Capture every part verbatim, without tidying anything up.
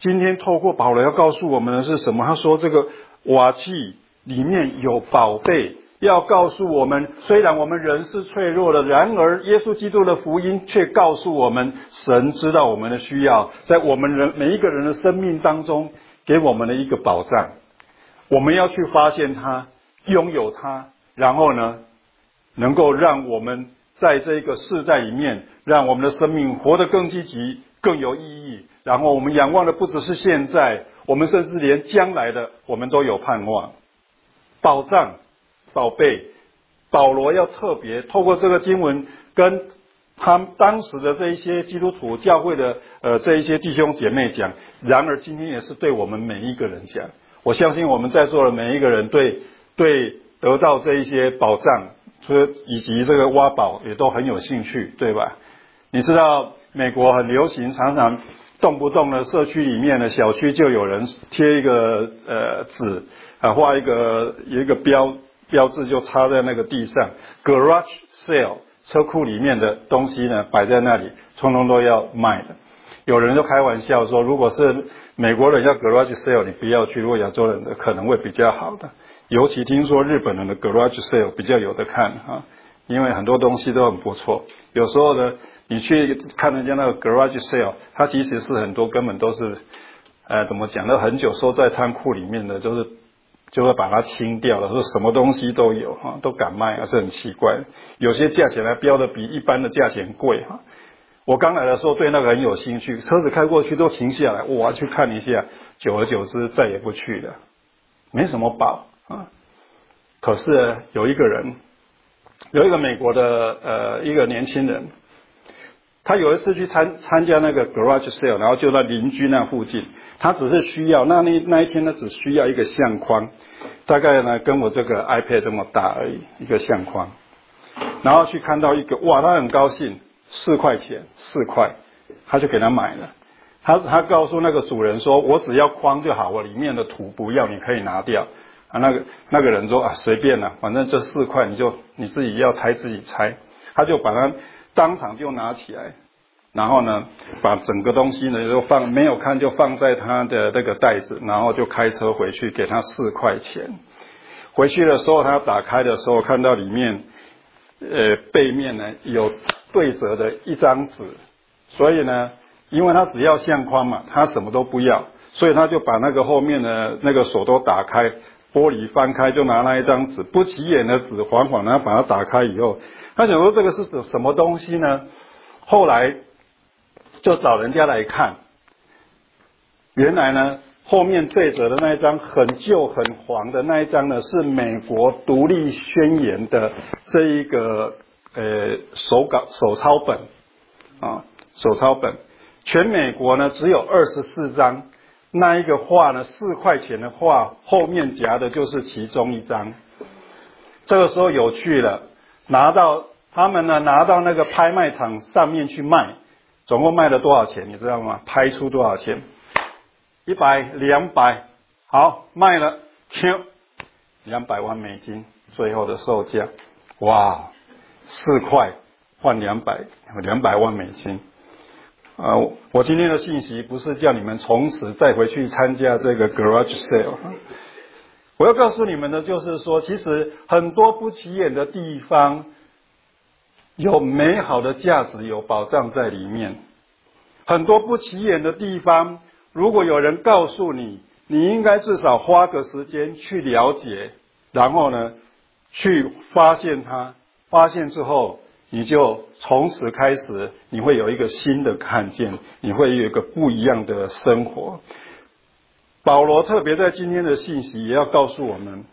今天透过保罗要告诉我们的是什么？他说这个瓦器里面有宝贝，要告诉我们，虽然我们人是脆弱的，然而耶稣基督的福音却告诉我们，神知道我们的需要，在我们人每一个人的生命当中给我们的一个保障。我们要去发现它，拥有它，然后呢，能够让我们在这个世代里面，让我们的生命活得更积极，更有意义。然后我们仰望的不只是现在，我们甚至连将来的，我们都有盼望。保障、宝贝，保罗要特别透过这个经文，跟他当时的这一些基督徒教会的呃这一些弟兄姐妹讲，然而今天也是对我们每一个人讲。我相信我们在座的每一个人对对得到这一些保障，以及这个挖宝也都很有兴趣，对吧？你知道美国很流行，常常动不动的社区里面的小区就有人贴一个呃纸啊，画一个有一个标标志，就插在那个地上 ，garage sale， 车库里面的东西呢摆在那里，通通都要卖的。有人就开玩笑说，如果是美国人要 garage sale， 你不要去，如果亚洲人的可能会比较好的。尤其听说日本人的 garage sale 比较有的看哈，因为很多东西都很不错。有时候呢，你去看人家那个 garage sale， 它其实是很多根本都是，呃，怎么讲呢？很久收在仓库里面的，就是就会把它清掉了，说什么东西都有哈，都敢卖啊，是很奇怪。有些价钱还标的比一般的价钱贵哈。我刚来的时候对那个很有兴趣，车子开过去都停下来，我要去看一下，久而久之再也不去了，没什么宝啊。可是有一个人，有一个美国的呃一个年轻人，他有一次去参参加那个 garage sale， 然后就在邻居那附近，他只是需要那那那一天呢只需要一个相框，大概呢跟我这个 iPad 这么大而已，一个相框，然后去看到一个，哇，他很高兴。四块钱，四块，他就给他买了。他他告诉那个主人说：“我只要框就好，我里面的图不要，你可以拿掉。”啊，那个那个人说：“啊，随便啦，反正这四块你就你自己要拆自己拆。”他就把它当场就拿起来，然后呢，把整个东西呢就放没有看就放在他的那个袋子，然后就开车回去给他四块钱。回去的时候，他打开的时候看到里面，呃，背面呢有对折的一张纸，所以呢，因为他只要相框嘛，他什么都不要，所以他就把那个后面的那个手都打开，玻璃翻开，就拿那一张纸，不起眼的纸，缓缓的把它打开以后，他想说这个是什么东西呢？后来就找人家来看，原来呢，后面对折的那一张很旧很黄的那一张呢，是美国独立宣言的这一个呃手稿手抄本啊，手抄本，全美国呢只有二十四张，那一个画呢四块钱的画，后面夹的就是其中一张。这个时候有趣了，拿到他们呢拿到那个拍卖场上面去卖，总共卖了多少钱？你知道吗？拍出多少钱？一百、两百，好，卖了，两百万美金，最后的售价，哇，四块换两百，两百万美金。呃，我今天的信息不是叫你们从此再回去参加这个 garage sale， 我要告诉你们的就是说，其实很多不起眼的地方，有美好的价值，有保障在里面。很多不起眼的地方，如果有人告诉你，你应该至少花个时间去了解，然后呢，去发现它，发现之后，你就从此开始，你会有一个新的看见，你会有一个不一样的生活。保罗特别在今天的信息也要告诉我们，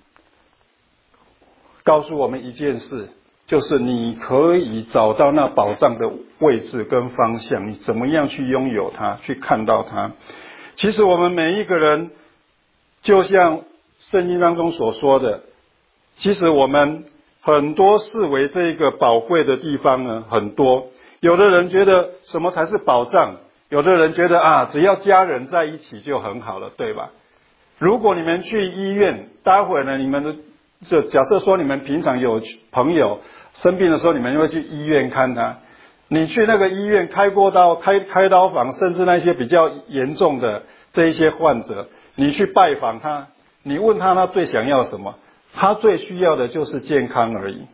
告诉我们一件事，就是你可以找到那宝藏的位置跟方向，你怎么样去拥有它，去看到它。其实我们每一个人，就像圣经当中所说的，其实我们很多视为这个宝贵的地方呢，很多。有的人觉得什么才是宝藏，有的人觉得啊，只要家人在一起就很好了，对吧？如果你们去医院，待会呢，你们的这假设说你们平常有朋友生病的时候，你们会去医院看他。你去那个医院开过刀、开开刀房，甚至那些比较严重的， 这一些患者，你去拜访他，你问他他最想要什么？他最需要的就是健康而已，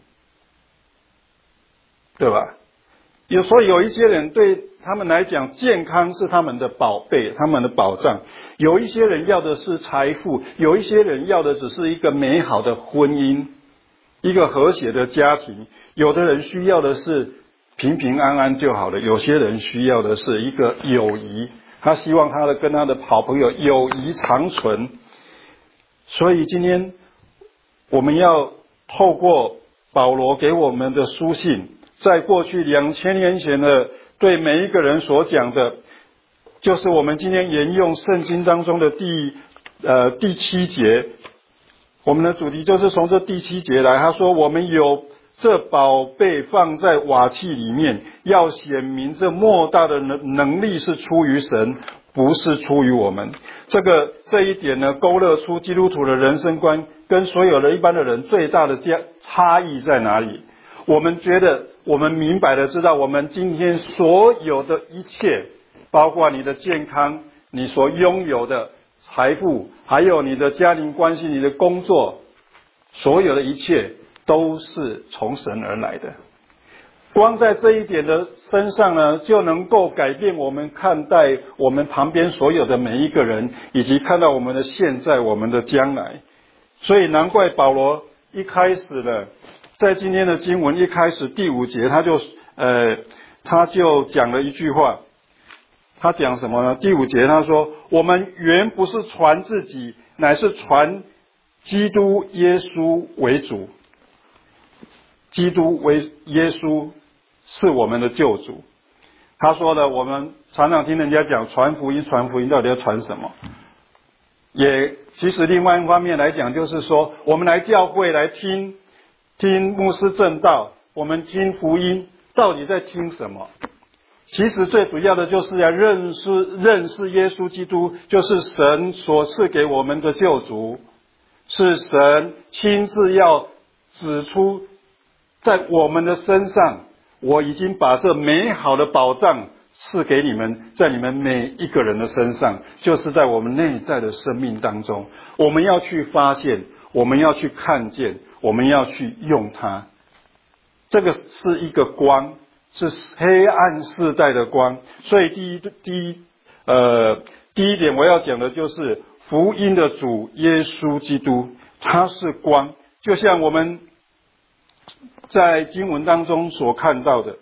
对吧？有所以有一些人对他们来讲，健康是他们的宝贝，他们的保障。有一些人要的是财富，有一些人要的只是一个美好的婚姻，一个和谐的家庭。有的人需要的是平平安安就好了，有些人需要的是一个友谊，他希望他的跟他的好朋友友谊长存。所以今天我们要透过保罗给我们的书信，在过去两千年前的对每一个人所讲的，就是我们今天沿用圣经当中的第呃第七节，我们的主题就是从这第七节来。他说我们有这宝贝放在瓦器里面，要显明这莫大的能能力是出于神，不是出于我们。这个这一点呢，勾勒出基督徒的人生观跟所有的一般的人最大的差异在哪里。我们觉得我们明白的知道，我们今天所有的一切，包括你的健康，你所拥有的财富，还有你的家庭关系，你的工作，所有的一切都是从神而来的。光在这一点的身上呢，就能够改变我们看待我们旁边所有的每一个人，以及看到我们的现在，我们的将来。所以难怪保罗一开始呢，在今天的经文一开始第五节，他就呃他就讲了一句话。他讲什么呢？第五节他说，我们原不是传自己，乃是传基督耶稣为主。基督为耶稣是我们的救主。他说了，我们常常听人家讲传福音，传福音到底要传什么？也其实另外一方面来讲，就是说我们来教会来听听牧师正道，我们听福音，到底在听什么？其实最主要的就是要认识认识耶稣基督，就是神所赐给我们的救主，是神亲自要指出在我们的身上，我已经把这美好的宝藏赐给你们，在你们每一个人的身上，就是在我们内在的生命当中，我们要去发现，我们要去看见，我们要去用它。这个是一个光，是黑暗世代的光。所以第一第一呃第一点我要讲的就是福音的主耶稣基督，他是光。就像我们在经文当中所看到的，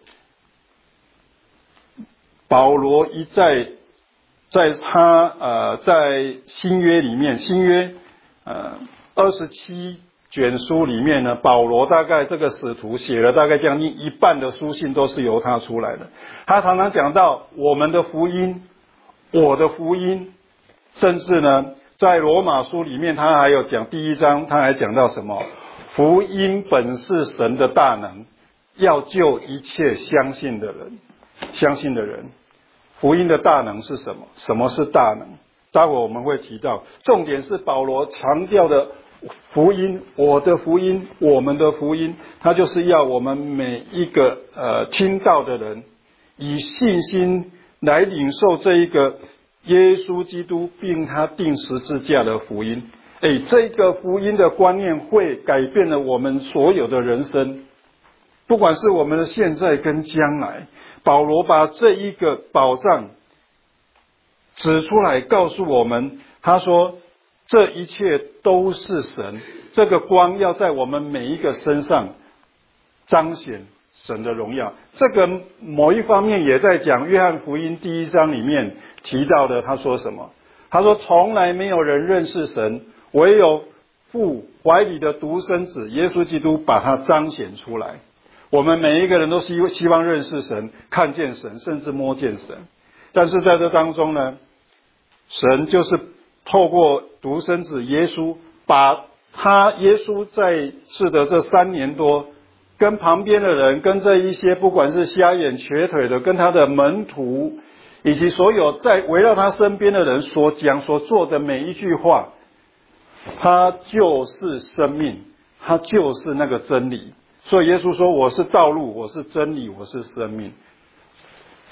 保罗一再在他呃在新约里面，新约呃二十七卷书里面呢，保罗大概这个使徒写了大概将近一半的书信都是由他出来的。他常常讲到我们的福音，我的福音，甚至呢在罗马书里面他还有讲第一章，他还讲到什么？福音本是神的大能，要救一切相信的人。相信的人，福音的大能是什么？什么是大能？待会我们会提到。重点是保罗强调的福音，我的福音，我们的福音，它就是要我们每一个呃听到的人，以信心来领受这一个耶稣基督并他钉十字架的福音。哎，这个福音的观念会改变了我们所有的人生，不管是我们的现在跟将来。保罗把这一个宝藏指出来告诉我们，他说这一切都是神，这个光要在我们每一个身上彰显神的荣耀。这个某一方面也在讲约翰福音第一章里面提到的，他说什么？他说从来没有人认识神，唯有父怀里的独生子耶稣基督把它彰显出来。我们每一个人都希希望认识神，看见神，甚至摸见神。但是在这当中呢，神就是透过独生子耶稣，把他耶稣在世的这三年多，跟旁边的人，跟这一些不管是瞎眼瘸腿的，跟他的门徒，以及所有在围绕他身边的人所讲所做的每一句话，他就是生命，他就是那个真理。所以耶稣说，我是道路，我是真理，我是生命。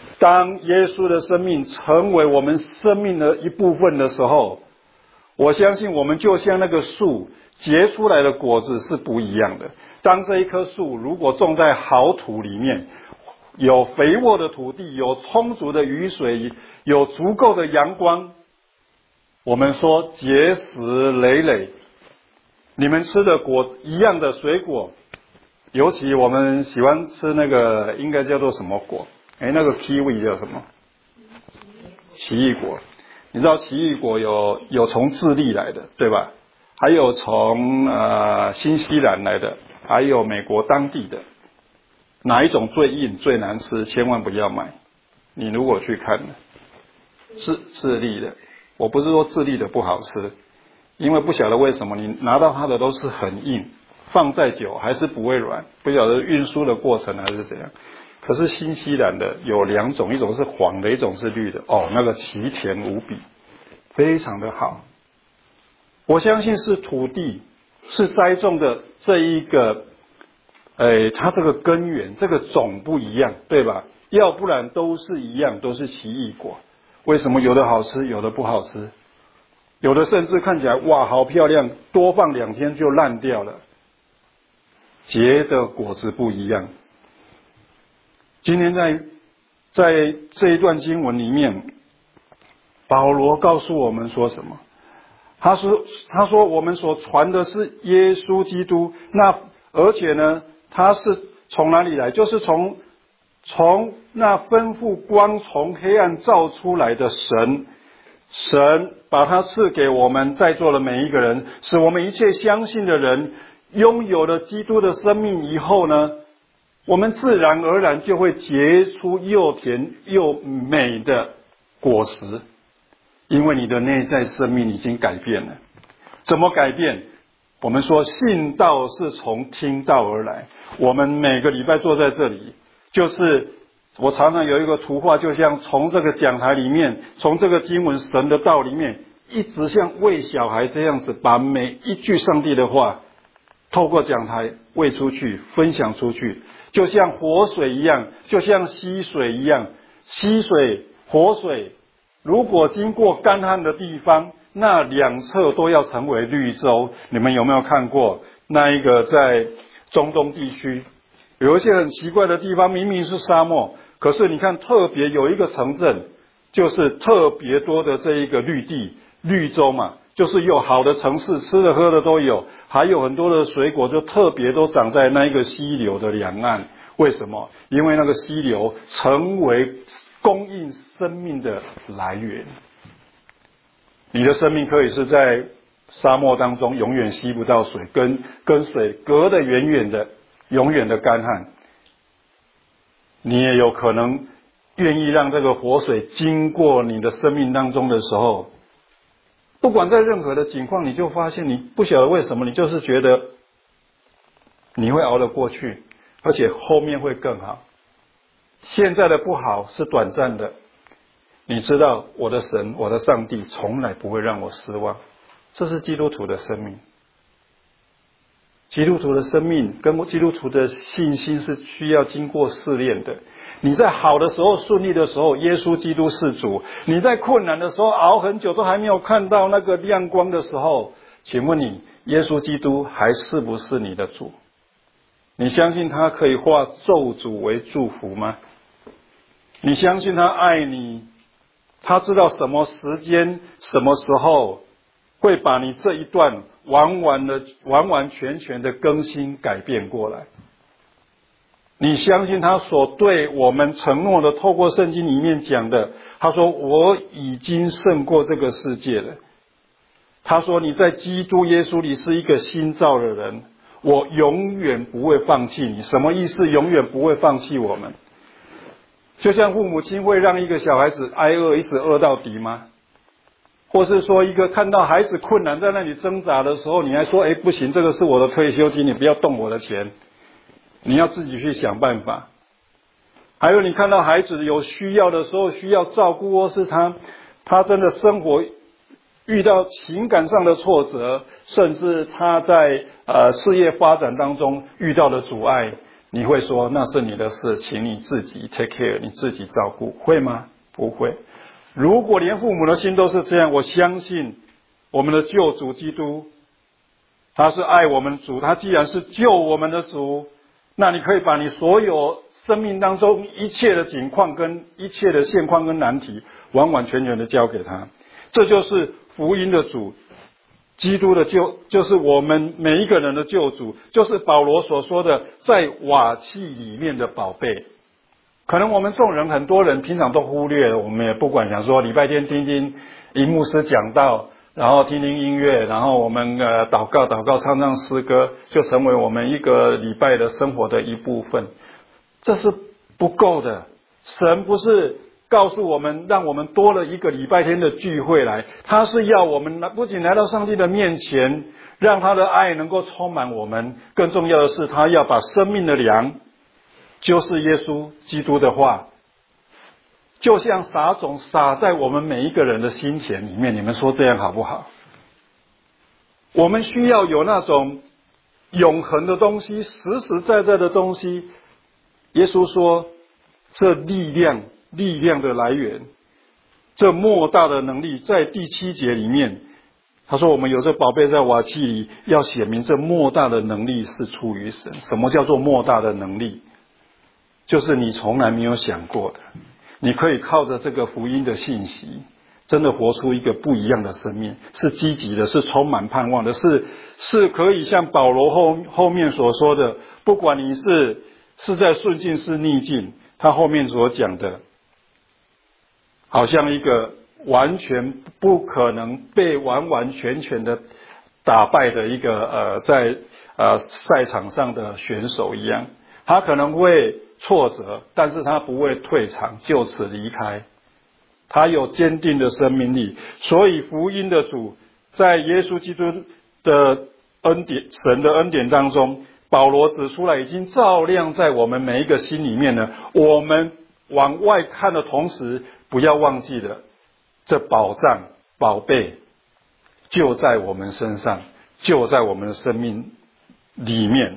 当耶稣的生命成为我们生命的一部分的时候，我相信我们就像那个树结出来的果子是不一样的。当这一棵树如果种在好土里面，有肥沃的土地，有充足的雨水，有足够的阳光，我们说结实累累。你们吃的果一样的水果，尤其我们喜欢吃那个应该叫做什么果？哎，那个 kiwi 叫什么？奇异果。你知道奇异果有有从智利来的，对吧？还有从呃新西兰来的，还有美国当地的。哪一种最硬最难吃？千万不要买。你如果去看智智利的，我不是说智利的不好吃，因为不晓得为什么你拿到它的都是很硬，放再久还是不会软，不晓得运输的过程还是怎样。可是新西兰的有两种，一种是黄的，一种是绿的，哦，那个奇甜无比，非常的好。我相信是土地是栽种的这一个哎，它这个根源这个种不一样，对吧？要不然都是一样，都是奇异果。为什么有的好吃，有的不好吃？有的甚至看起来哇好漂亮，多放两天就烂掉了。结的果子不一样。今天在在这一段经文里面，保罗告诉我们说什么？他说他说我们所传的是耶稣基督，那而且呢，他是从哪里来？就是从从那吩咐光从黑暗照出来的神，神把他赐给我们在座的每一个人，使我们一切相信的人拥有了基督的生命以后呢，我们自然而然就会结出又甜又美的果实，因为你的内在生命已经改变了。怎么改变？我们说信道是从听道而来。我们每个礼拜坐在这里，就是我常常有一个图画，就像从这个讲台里面，从这个经文神的道里面，一直像喂小孩这样子，把每一句上帝的话透过讲台喂出去，分享出去，就像活水一样，就像溪水一样。溪水活水如果经过干旱的地方，那两侧都要成为绿洲。你们有没有看过那一个在中东地区有一些很奇怪的地方，明明是沙漠，可是你看特别有一个城镇，就是特别多的这一个绿地绿洲嘛，就是有好的城市，吃的喝的都有，还有很多的水果就特别都长在那一个溪流的两岸。为什么？因为那个溪流成为供应生命的来源。你的生命可以是在沙漠当中永远吸不到水，跟跟水隔得远远的，永远的干旱。你也有可能愿意让这个活水经过你的生命当中的时候，不管在任何的情况，你就发现你不晓得为什么，你就是觉得你会熬得过去，而且后面会更好。现在的不好是短暂的，你知道我的神，我的上帝从来不会让我失望。这是基督徒的生命。基督徒的生命跟基督徒的信心是需要经过试炼的。你在好的时候顺利的时候，耶稣基督是主；你在困难的时候熬很久都还没有看到那个亮光的时候，请问你耶稣基督还是不是你的主？你相信他可以化咒诅为祝福吗？你相信他爱你，他知道什么时间什么时候会把你这一段完完的完完全全的更新改变过来？你相信他所对我们承诺的，透过圣经里面讲的，他说我已经胜过这个世界了。他说你在基督耶稣里是一个新造的人，我永远不会放弃你。什么意思？永远不会放弃我们。就像父母亲会让一个小孩子挨饿一直饿到底吗？或是说一个看到孩子困难在那里挣扎的时候，你还说哎不行，这个是我的退休金，你不要动我的钱，你要自己去想办法。还有你看到孩子有需要的时候，需要照顾，或是他他真的生活遇到情感上的挫折，甚至他在呃事业发展当中遇到的阻碍， 你会说那是你的事，请你自己 take care， 你自己照顾，会吗？不会。如果连父母的心都是这样，我相信我们的救主基督，他是爱我们的主，他既然是救我们的主，那你可以把你所有生命当中一切的境况跟一切的现况跟难题完完全全的交给他。这就是福音的主，基督的救，就是我们每一个人的救主，就是保罗所说的在瓦器里面的宝贝。可能我们众人很多人平常都忽略了，我们也不管，想说礼拜天听听一牧师讲道，然后听听音乐，然后我们呃祷告祷告唱唱诗歌，就成为我们一个礼拜的生活的一部分。这是不够的。神不是告诉我们让我们多了一个礼拜天的聚会来，他是要我们不仅来到上帝的面前，让他的爱能够充满我们，更重要的是他要把生命的粮，就是耶稣基督的话，就像撒种撒在我们每一个人的心田里面。你们说这样好不好？我们需要有那种永恒的东西，实实在在的东西。耶稣说这力量力量的来源，这莫大的能力，在第七节里面他说我们有这宝贝在瓦器里，要显明这莫大的能力是出于神。什么叫做莫大的能力？就是你从来没有想过的，你可以靠着这个福音的信息，真的活出一个不一样的生命，是积极的，是充满盼望的，是是可以像保罗后后面所说的，不管你是是在顺境是逆境，他后面所讲的，好像一个完全不可能被完完全全的打败的一个呃在呃赛场上的选手一样，他可能会挫折，但是他不会退场就此离开，他有坚定的生命力。所以福音的主在耶稣基督的恩典，神的恩典当中，保罗指出来已经照亮在我们每一个心里面了。我们往外看的同时，不要忘记了这宝藏宝贝就在我们身上，就在我们的生命里面。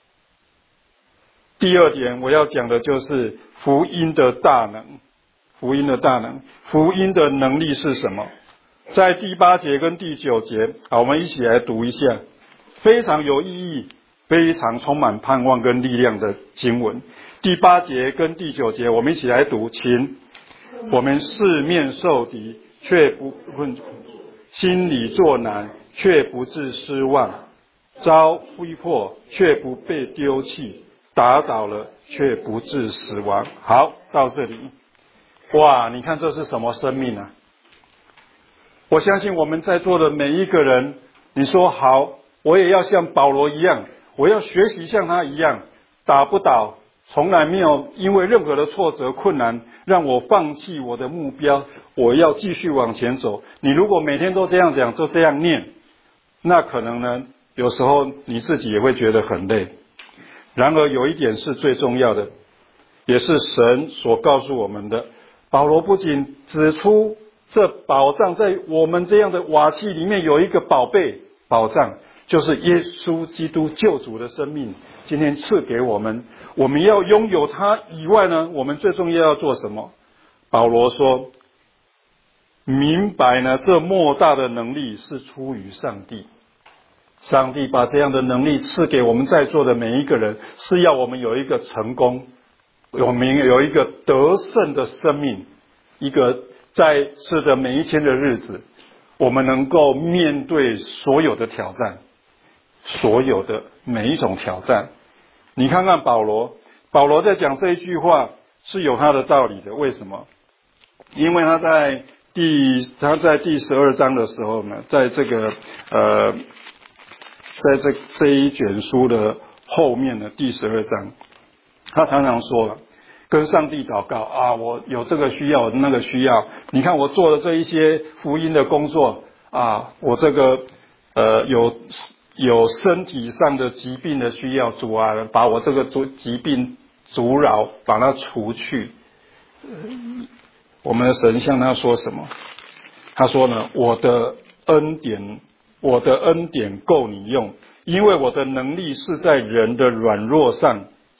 第二点我要讲的就是福音的大能。福音的大能，福音的能力是什么？在第八节跟第九节，好，我们一起来读一下，非常有意义，非常充满盼望跟力量的经文。第八节跟第九节我们一起来读，请。我们四面受敌，却不困苦；心里作难，却不致失望；遭逼迫，却不被丢弃；打倒了，却不致死亡。好，到这里。哇，你看这是什么生命啊？我相信我们在座的每一个人，你说好，我也要像保罗一样，我要学习像他一样，打不倒，从来没有因为任何的挫折困难让我放弃我的目标，我要继续往前走。你如果每天都这样讲，就这样念，那可能呢，有时候你自己也会觉得很累。然而有一点是最重要的，也是神所告诉我们的。保罗不仅指出这宝藏在我们这样的瓦器里面有一个宝贝宝藏，就是耶稣基督救主的生命，今天赐给我们，我们要拥有它以外呢，我们最重要要做什么？保罗说，明白呢，这莫大的能力是出于上帝。上帝把这样的能力赐给我们在座的每一个人，是要我们有一个成功，我们有一个得胜的生命，一个在世的每一天的日子，我们能够面对所有的挑战，所有的每一种挑战。你看看保罗，保罗在讲这一句话是有他的道理的。为什么？因为他在第他在第十二章的时候呢，在这个呃，在这这一卷书的后面的第十二章，他常常说了，跟上帝祷告啊，我有这个需要，那个需要。你看我做的这一些福音的工作啊，我这个呃有有身体上的疾病的需要，主啊，把我这个疾病阻扰，把它除去。我们的神向他说什么？他说呢，我的恩典，我的恩典够你用，因为我的能力是在人的软弱上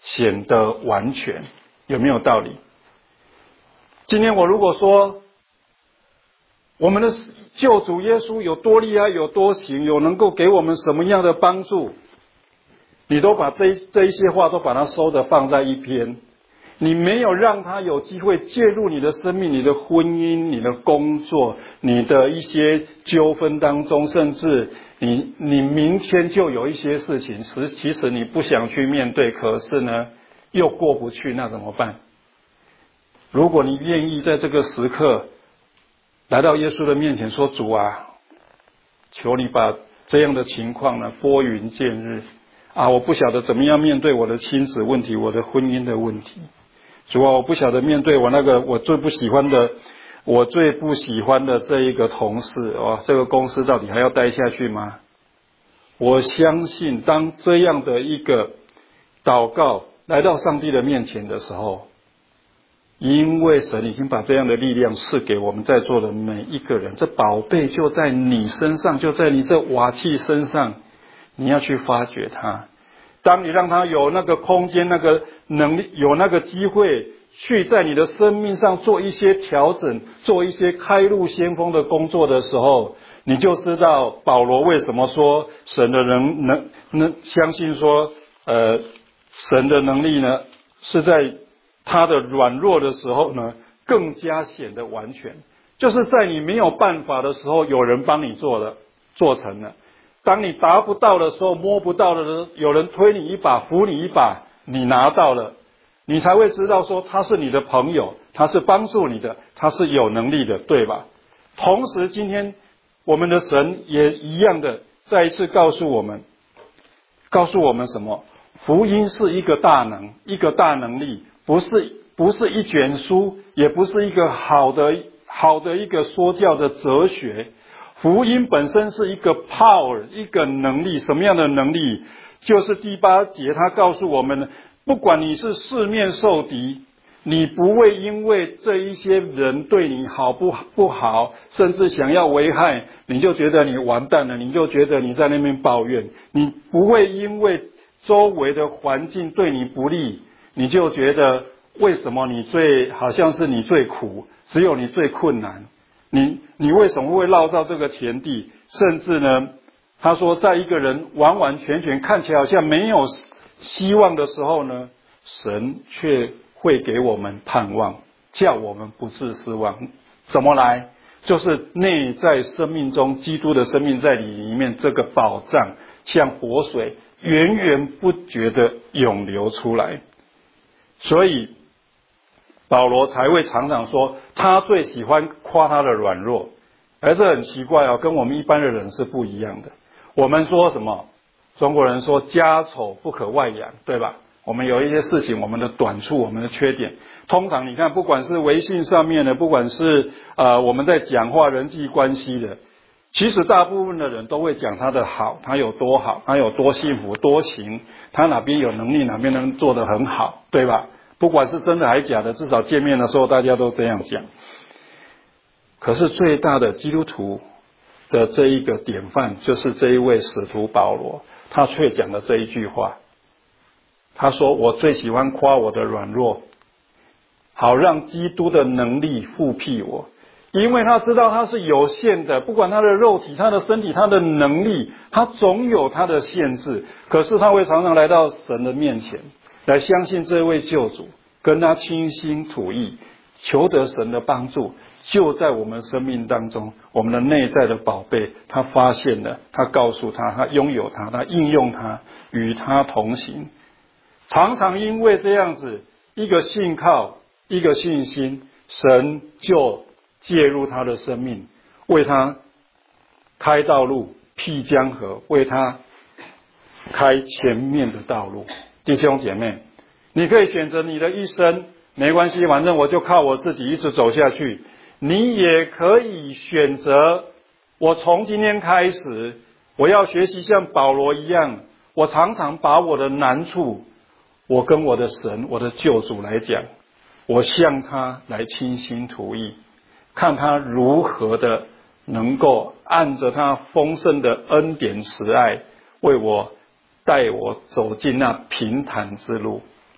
显得完全，有没有道理？今天我如果说我们的救主耶稣有多厉害，有多行，有能够给我们什么样的帮助，你都把这这一些话都把它收的放在一边，你没有让他有机会介入你的生命、你的婚姻、你的工作、你的一些纠纷当中，甚至你你明天就有一些事情，其其实你不想去面对，可是呢又过不去，那怎么办？如果你愿意在这个时刻来到耶稣的面前说，主啊，求你把这样的情况呢拨云见日啊！我不晓得怎么样面对我的亲子问题，我的婚姻的问题。主啊，我不晓得面对我那个我最不喜欢的我最不喜欢的这一个同事，哇，这个公司到底还要待下去吗？我相信当这样的一个祷告来到上帝的面前的时候，因为神已经把这样的力量赐给我们在座的每一个人，这宝贝就在你身上，就在你这瓦器身上，你要去发掘它。当你让他有那个空间、那个能力、有那个机会去在你的生命上做一些调整，做一些开路先锋的工作的时候，你就知道保罗为什么说神的人能能相信说，呃，神的能力呢是在他的软弱的时候呢更加显得完全，就是在你没有办法的时候，有人帮你做了，做成了。当你达不到的时候，摸不到的时候，有人推你一把，扶你一把，你拿到了，你才会知道说他是你的朋友，他是帮助你的，他是有能力的，对吧？同时今天我们的神也一样的再一次告诉我们，告诉我们什么？福音是一个大能，一个大能力，不是不是一卷书，也不是一个好的好的一个说教的哲学。福音本身是一个 power， 一个能力。什么样的能力？就是第八节他告诉我们，不管你是四面受敌，你不会因为这一些人对你好不不好，甚至想要危害，你就觉得你完蛋了，你就觉得你在那边抱怨。你不会因为周围的环境对你不利，你就觉得为什么你最好像是你最苦，只有你最困难。你你为什么会落到这个田地？甚至呢，他说，在一个人完完全全看起来好像没有希望的时候呢，神却会给我们盼望，叫我们不致失望。怎么来？就是内在生命中基督的生命在你里面，这个宝藏像活水源源不绝的涌流出来。所以保罗才会常常说他最喜欢夸他的软弱，而这很奇怪哦，跟我们一般的人是不一样的。我们说什么？中国人说家丑不可外扬，对吧？我们有一些事情，我们的短处，我们的缺点，通常你看，不管是微信上面的，不管是呃我们在讲话人际关系的，其实大部分的人都会讲他的好，他有多好，他有多幸福多行，他哪边有能力，哪边能做得很好，对吧？不管是真的还是假的，至少见面的时候大家都这样讲。可是最大的基督徒的这一个典范，就是这一位使徒保罗，他却讲了这一句话。他说，我最喜欢夸我的软弱，好让基督的能力复辟我。因为他知道他是有限的，不管他的肉体，他的身体，他的能力，他总有他的限制。可是他会常常来到神的面前，来相信这位救主，跟他倾心吐意，求得神的帮助。就在我们生命当中，我们的内在的宝贝，他发现了，他告诉他，他拥有他，他应用他，与他同行。常常因为这样子一个信靠，一个信心，神就介入他的生命，为他开道路，辟江河，为他开前面的道路。弟兄姐妹，你可以选择你的一生，没关系，反正我就靠我自己一直走下去。你也可以选择，我从今天开始，我要学习像保罗一样，我常常把我的难处，我跟我的神，我的救主来讲，我向他来倾心吐意，看他如何的能够按着他丰盛的恩典慈爱，为我带我走进那平坦之路。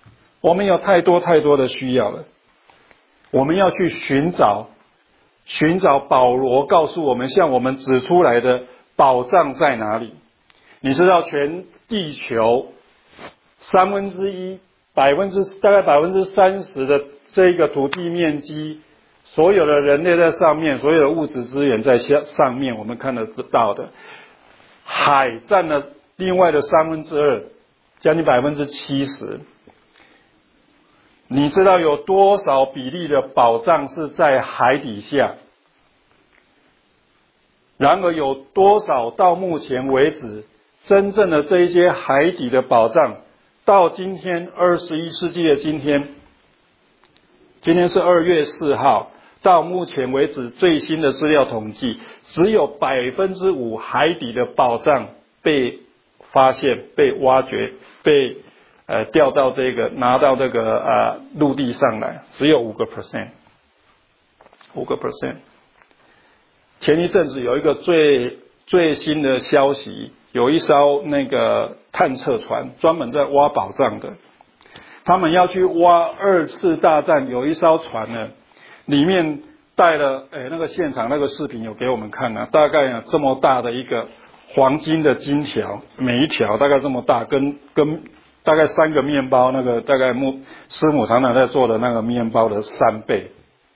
我们有太多太多的需要了，我们要去寻找，寻找保罗告诉我们，向我们指出来的宝藏在哪里？你知道，全地球三分之一，百分之大概百分之三十的这个土地面积，所有的人类在上面，所有的物质资源在下上面，我们看得到的，海占了另外的三分之二，将近百分之七十。你知道有多少比例的宝藏是在海底下？然而有多少到目前为止，真正的这一些海底的宝藏，到今天二十一世纪的今天，今天是二月四号，到目前为止最新的资料统计，只有百分之五海底的宝藏被发现、被挖掘、被呃调到这个拿到这个呃陆地上来，只有五个 percent， 五个 percent。前一阵子有一个最最新的消息，有一艘那个探测船专门在挖宝藏的，他们要去挖二次大战有一艘船呢，里面带了诶那个现场那个视频有给我们看啊，大概啊这么大的一个黄金的金条，每一条大概这么大，跟跟大概三个面包那个大概木师母常常在做的那个面包的三倍，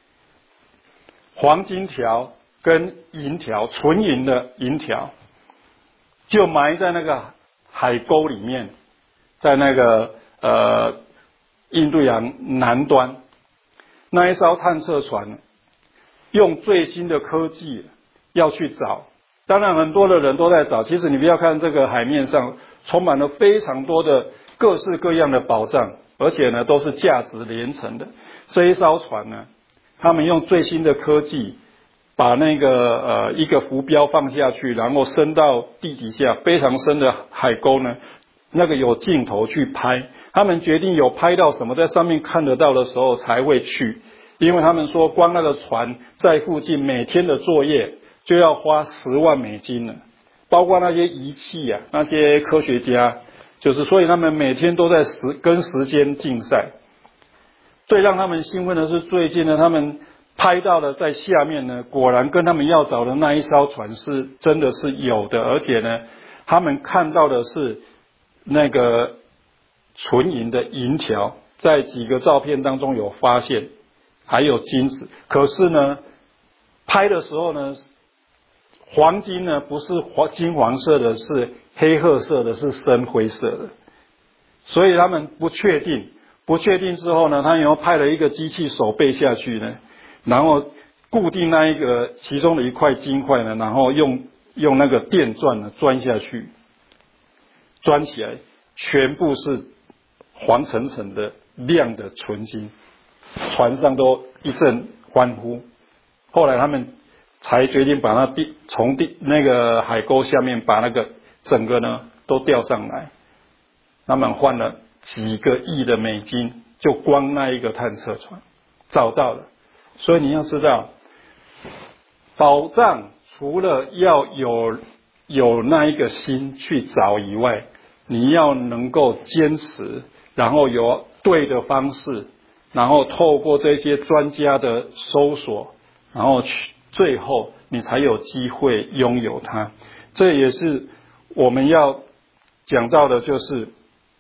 黄金条跟银条，纯银的银条，就埋在那个海沟里面，在那个呃印度洋南端，那一艘探测船用最新的科技要去找，当然很多的人都在找，其实你不要看这个海面上充满了非常多的各式各样的宝藏，而且呢都是价值连城的。这一艘船呢，他们用最新的科技把那个呃一个浮标放下去，然后伸到地底下非常深的海沟呢，那个有镜头去拍，他们决定有拍到什么在上面看得到的时候才会去，因为他们说光那个船在附近每天的作业就要花十万美金了，包括那些仪器啊，那些科学家，就是所以他们每天都在时跟时间竞赛。最让他们兴奋的是，最近呢，他们拍到的在下面呢，果然跟他们要找的那一艘船是真的是有的，而且呢，他们看到的是那个纯银的银条，在几个照片当中有发现，还有金子。可是呢，拍的时候呢，黄金呢不是黄金黄色的，是黑褐色的，是深灰色的，所以他们不确定。不确定之后呢，他又派了一个机器手背下去呢，然后固定那一个其中的一块金块呢，然后用用那个电钻呢钻下去，钻起来，全部是黄澄澄的亮的纯金，船上都一阵欢呼。后来他们才决定把那地从地那个海沟下面把那个整个呢都吊上来，他们换了几个亿的美金，就光那一个探测船找到了。所以你要知道，宝藏除了要有有那一个心去找以外，你要能够坚持，然后有对的方式，然后透过这些专家的搜索，然后去最后你才有机会拥有它。这也是我们要讲到的，就是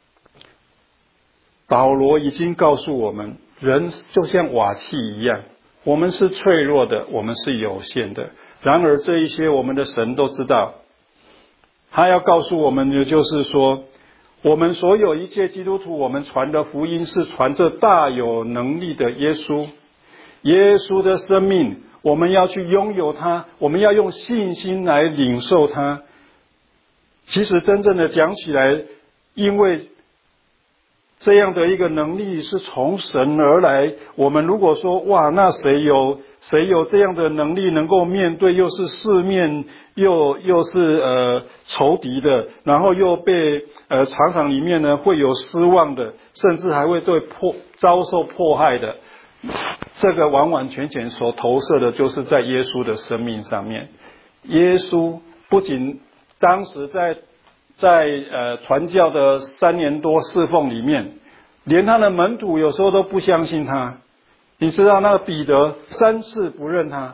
保罗已经告诉我们，人就像瓦器一样，我们是脆弱的，我们是有限的。然而这一些我们的神都知道，他要告诉我们的就是说，我们所有一切基督徒，我们传的福音是传这大有能力的耶稣，耶稣的生命，我们要去拥有它，我们要用信心来领受它。其实真正的讲起来，因为这样的一个能力是从神而来，我们如果说哇，那谁有谁有这样的能力能够面对又是四面又又是呃仇敌的，然后又被呃场场里面呢会有失望的，甚至还会对迫遭受迫害的，这个完完全全所投射的就是在耶稣的生命上面。耶稣不仅当时在在呃传教的三年多侍奉里面， 连他的门徒有时候都不相信他。你知道那个彼得三次不认他。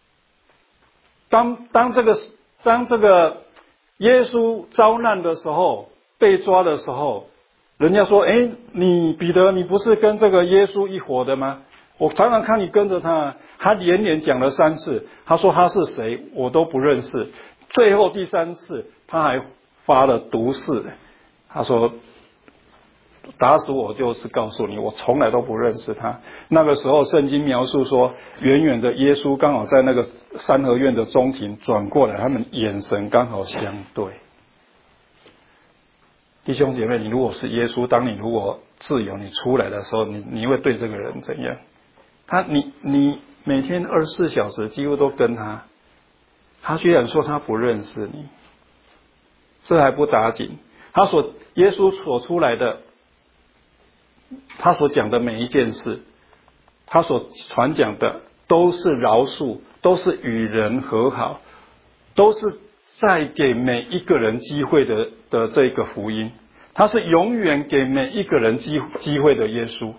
当当这个当这个耶稣遭难的时候，被抓的时候，人家说：“哎，你彼得，你不是跟这个耶稣一伙的吗？我常常看你跟着他。”他连连讲了三次，他说他是谁，我都不认识。最后第三次，他还发了毒誓，他说：“打死我就是告诉你，我从来都不认识他。”那个时候圣经描述说，远远的耶稣刚好在那个三合院的中庭转过来，他们眼神刚好相对。弟兄姐妹，你如果是耶稣，当你如果自由你出来的时候，你你会对这个人怎样？他你你每天二十四小时几乎都跟他，他居然说他不认识你，这还不打紧，他所耶稣所出来的，他所讲的每一件事，他所传讲的都是饶恕，都是与人和好，都是在给每一个人机会的的这个福音，他是永远给每一个人机机会的耶稣，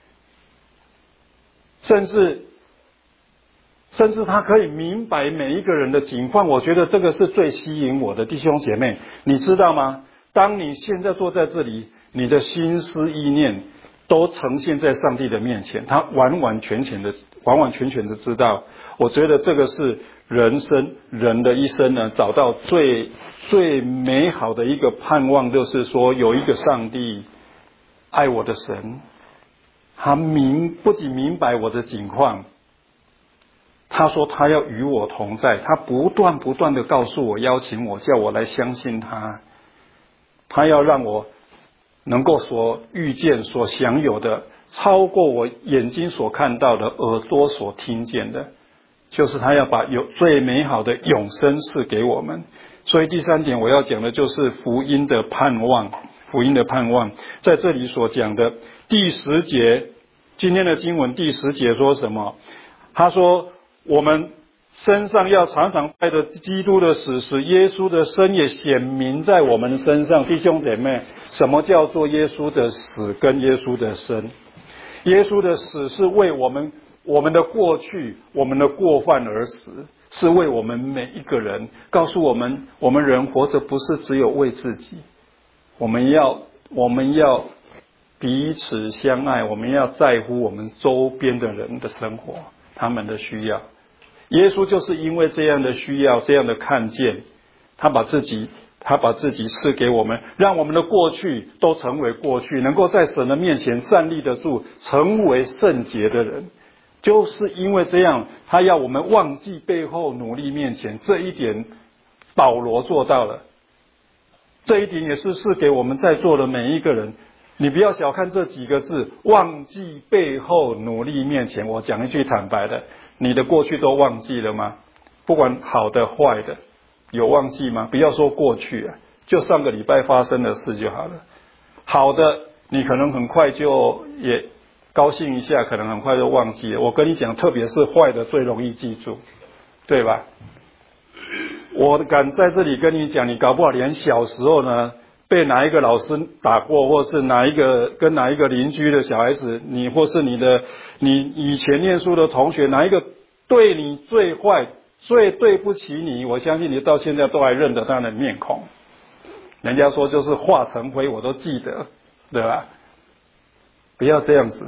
甚至甚至他可以明白每一个人的情况。我觉得这个是最吸引我的。弟兄姐妹，你知道吗？当你现在坐在这里，你的心思意念都呈现在上帝的面前，他完完全全的完完全全的知道。我觉得这个是人生人的一生呢，找到最最美好的一个盼望，就是说有一个上帝爱我的神，他明不仅明白我的境况，他说他要与我同在，他不断不断的告诉我，邀请我，叫我来相信他，他要让我能够所遇见所享有的超过我眼睛所看到的，耳朵所听见的，就是他要把有最美好的永生赐给我们。所以第三点我要讲的就是福音的盼望。福音的盼望在这里所讲的第十节，今天的经文第十节说什么？他说我们身上要常常带着基督的死，使耶稣的生也显明在我们身上。弟兄姐妹，什么叫做耶稣的死跟耶稣的生？耶稣的死是为我们我们的过去我们的过犯而死，是为我们每一个人，告诉我们我们人活着不是只有为自己，我们要我们要彼此相爱，我们要在乎我们周边的人的生活，他们的需要。耶稣就是因为这样的需要，这样的看见，他把自己他把自己赐给我们，让我们的过去都成为过去，能够在神的面前站立得住，成为圣洁的人。就是因为这样，他要我们忘记背后，努力面前。这一点保罗做到了，这一点也是赐给我们在座的每一个人。你不要小看这几个字，忘记背后，努力面前。我讲一句坦白的，你的过去都忘记了吗？不管好的坏的，有忘记吗？不要说过去啊，就上个礼拜发生的事就好了。好的你可能很快就也高兴一下，可能很快就忘记了。我跟你讲，特别是坏的最容易记住，对吧？我敢在这里跟你讲，你搞不好连小时候呢被哪一个老师打过，或是哪一个跟哪一个邻居的小孩子，你或是你的你以前念书的同学，哪一个对你最坏最对不起你，我相信你到现在都还认得他的面孔。人家说就是化成灰，我都记得，对吧？不要这样子。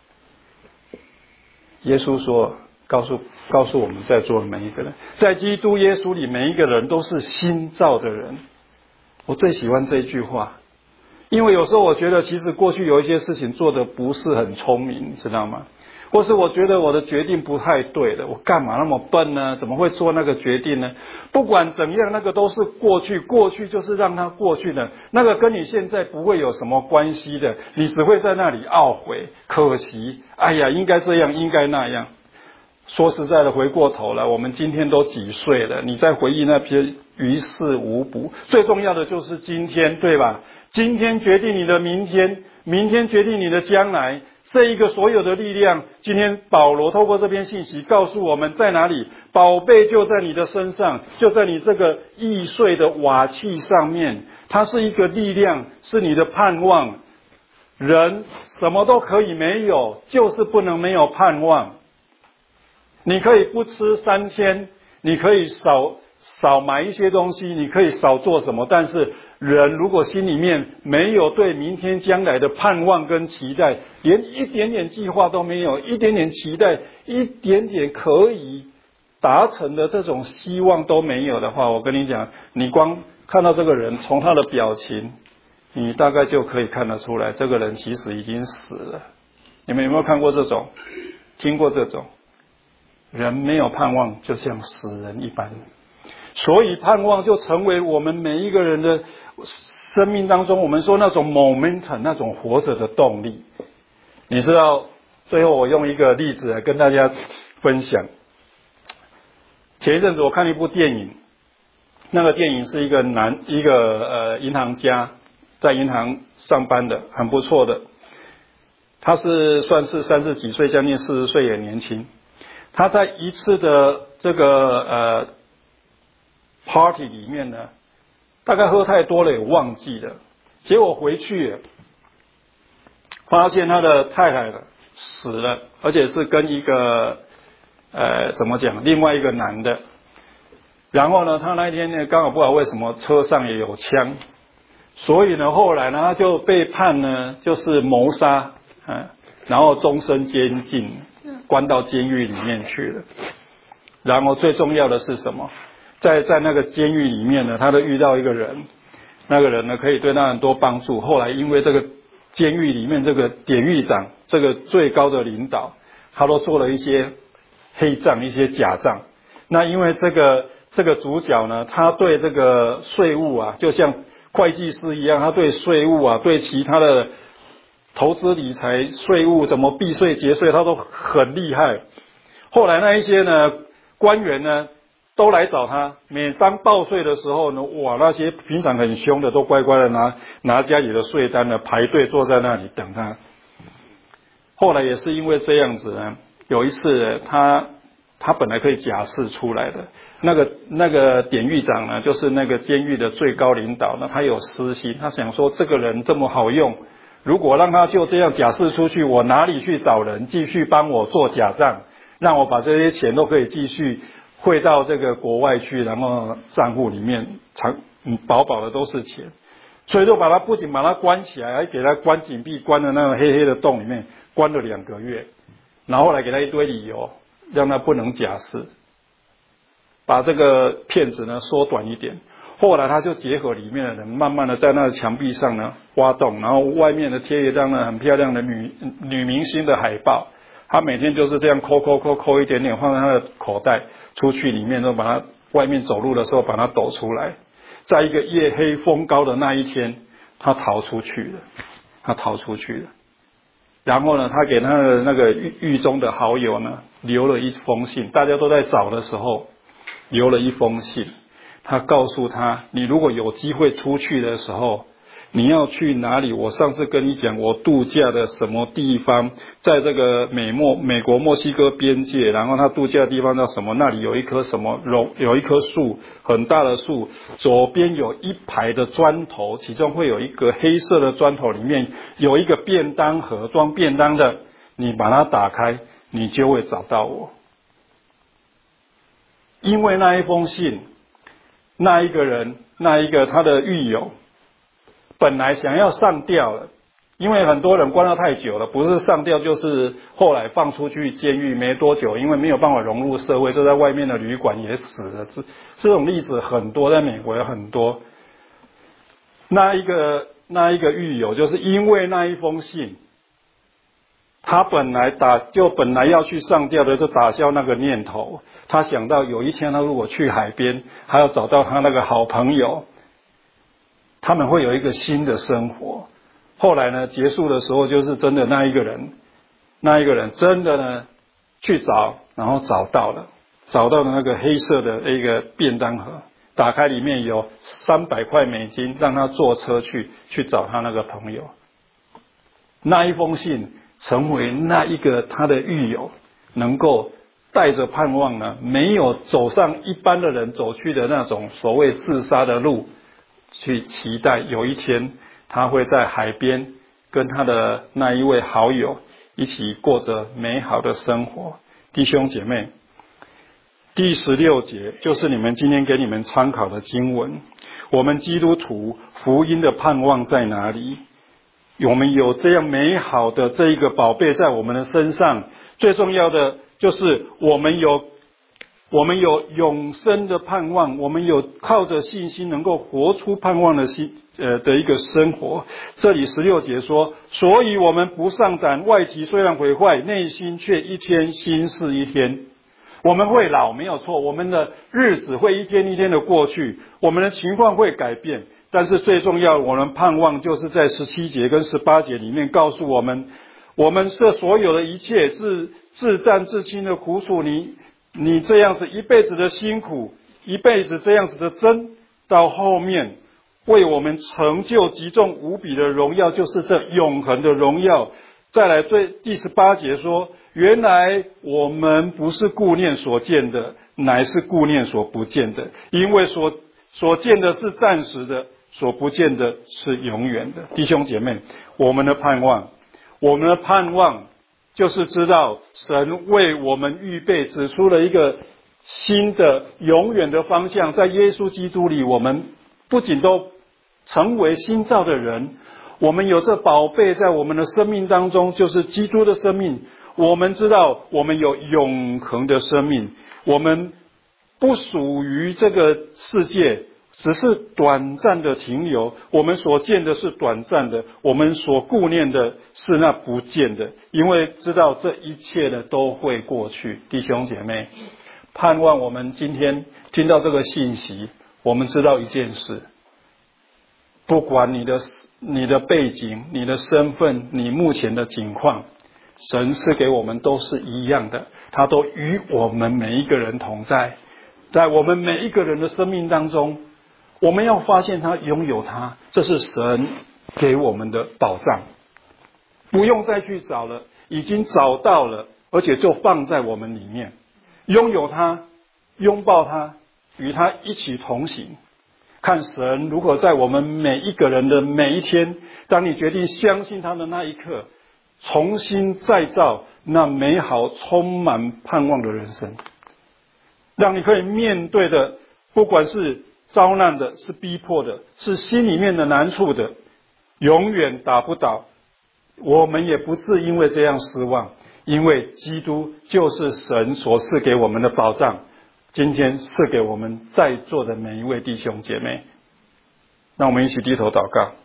耶稣说，告诉告诉我们在座的每一个人，在基督耶稣里每一个人都是新造的人。我最喜欢这一句话，因为有时候我觉得其实过去有一些事情做得不是很聪明，你知道吗？或是我觉得我的决定不太对了，我干嘛那么笨呢？怎么会做那个决定呢？不管怎样，那个都是过去，过去就是让它过去的，那个跟你现在不会有什么关系的，你只会在那里懊悔，可惜，哎呀，应该这样，应该那样。说实在的，回过头来，我们今天都几岁了？你在回忆那些于事无补，最重要的就是今天，对吧？今天决定你的明天，明天决定你的将来。这一个所有的力量，今天保罗透过这篇信息告诉我们在哪里？宝贝就在你的身上，就在你这个易碎的瓦器上面。它是一个力量，是你的盼望。 人什么都可以没有，就是不能没有盼望。你可以不吃三天，你可以少少买一些东西，你可以少做什么，但是人如果心里面没有对明天将来的盼望跟期待，连一点点计划都没有，一点点期待，一点点可以达成的这种希望都没有的话，我跟你讲，你光看到这个人，从他的表情，你大概就可以看得出来，这个人其实已经死了。你们有没有看过这种，听过这种？人没有盼望，就像死人一般。所以盼望就成为我们每一个人的生命当中，我们说那种 momentum， 那种活着的动力。你知道，最后我用一个例子来跟大家分享。前一阵子我看一部电影，那个电影是一个男一个呃银行家，在银行上班的，很不错的。他是算是三十几岁，将近四十岁也年轻。他在一次的这个呃 party 里面呢，大概喝太多了，也忘记了。结果回去发现他的太太呢死了，而且是跟一个呃怎么讲，另外一个男的。然后呢，他那一天呢刚好不知道为什么车上也有枪，所以呢后来呢他就被判呢就是谋杀，嗯，然后终身监禁，关到监狱里面去了。然后最重要的是什么？在在那个监狱里面呢，他都遇到一个人，那个人呢可以对他很多帮助。后来因为这个监狱里面这个典狱长，这个最高的领导，他都做了一些黑账，一些假账。那因为这个这个主角呢，他对这个税务啊，就像会计师一样，他对税务啊，对其他的投资理财、税务怎么避税节税，他都很厉害。后来那一些呢官员呢都来找他，每当报税的时候呢，哇，那些平常很凶的都乖乖的拿拿家里的税单呢排队坐在那里等他。后来也是因为这样子呢，有一次他他本来可以假释出来的，那个那个典狱长呢，就是那个监狱的最高领导呢，他有私心，他想说这个人这么好用，如果让他就这样假释出去，我哪里去找人继续帮我做假账，让我把这些钱都可以继续汇到这个国外去，然后账户里面藏嗯饱饱的都是钱，所以就把他不仅把他关起来，还给他关紧闭，关在那个黑黑的洞里面，关了两个月，然后后来给他一堆理由，让他不能假释，把这个骗子呢缩短一点。后来他就结合里面的人，慢慢的在那个墙壁上呢挖洞，然后外面的贴一张呢很漂亮的女女明星的海报。他每天就是这样抠抠抠抠一点点放在他的口袋，出去里面都把他外面走路的时候把他抖出来。在一个夜黑风高的那一天，他逃出去了，他逃出去了。然后呢，他给他的那个狱狱中的好友呢留了一封信，大家都在找的时候留了一封信。他告诉他，你如果有机会出去的时候，你要去哪里？我上次跟你讲，我度假的什么地方，在这个美墨美国墨西哥边界，然后他度假的地方叫什么？那里有一棵什么榕，有一棵树，很大的树，左边有一排的砖头，其中会有一个黑色的砖头，里面有一个便当盒，装便当的，你把它打开，你就会找到我。因为那一封信，那一个人，那一个他的狱友，本来想要上吊了，因为很多人关了太久了，不是上吊就是后来放出去监狱没多久，因为没有办法融入社会，就在外面的旅馆也死了。这这种例子很多，在美国有很多。那一个那一个狱友，就是因为那一封信，他本来打就本来要去上吊的，就打消那个念头。他想到有一天他如果去海边，还要找到他那个好朋友，他们会有一个新的生活。后来呢，结束的时候就是真的那一个人，那一个人真的呢去找，然后找到了，找到了那个黑色的一个便当盒，打开里面有三百块美金，让他坐车去去找他那个朋友。那一封信成为那一个他的狱友能够带着盼望呢，没有走上一般的人走去的那种所谓自杀的路，去期待有一天他会在海边跟他的那一位好友一起过着美好的生活。弟兄姐妹，第十六节就是你们今天给你们参考的经文。我们基督徒福音的盼望在哪里？我们有这样美好的这一个宝贝在我们的身上，最重要的就是我们有我们有永生的盼望，我们有靠着信心能够活出盼望的心呃的一个生活。这里十六节说，所以我们不丧胆，外体虽然毁坏，内心却一天新似一天。我们会老，没有错，我们的日子会一天一天的过去，我们的情况会改变，但是最重要，我们盼望就是在十七节跟十八节里面告诉我们，我们这所有的一切自自战自亲的苦楚，你你这样子一辈子的辛苦，一辈子这样子的争，到后面为我们成就极重无比的荣耀，就是这永恒的荣耀。再来最第十八节说，原来我们不是顾念所见的，乃是顾念所不见的，因为所所见的是暂时的，所不见的是永远的。弟兄姐妹，我们的盼望我们的盼望就是知道神为我们预备指出了一个新的永远的方向，在耶稣基督里，我们不仅都成为新造的人，我们有这宝贝在我们的生命当中，就是基督的生命。我们知道我们有永恒的生命，我们不属于这个世界，只是短暂的停留，我们所见的是短暂的，我们所顾念的是那不见的，因为知道这一切的都会过去。弟兄姐妹，盼望我们今天听到这个信息，我们知道一件事，不管你的你的背景，你的身份，你目前的境况，神赐给我们都是一样的，他都与我们每一个人同在，在我们每一个人的生命当中，我们要发现他，拥有他，这是神给我们的保障，不用再去找了，已经找到了，而且就放在我们里面，拥有他，拥抱他，与他一起同行，看神如何在我们每一个人的每一天，当你决定相信他的那一刻，重新再造那美好充满盼望的人生，让你可以面对的，不管是遭难的，是逼迫的，是心里面的难处的，永远打不倒，我们也不至因为这样失望，因为基督就是神所赐给我们的保障，今天赐给我们在座的每一位弟兄姐妹。让我们一起低头祷告。